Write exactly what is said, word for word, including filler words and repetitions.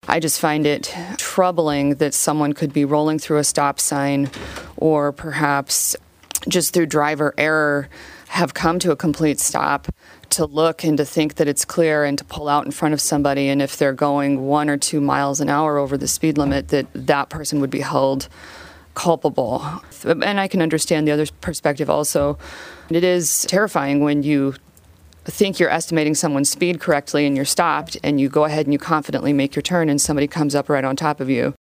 I just find it troubling that someone could be rolling through a stop sign or perhaps just through driver error have come to a complete stop to look and to think that it's clear and to pull out in front of somebody, and if they're going one or two miles an hour over the speed limit, that that person would be held culpable. And I can understand the other perspective also. It is terrifying when you think you're estimating someone's speed correctly and you're stopped and you go ahead and you confidently make your turn and somebody comes up right on top of you.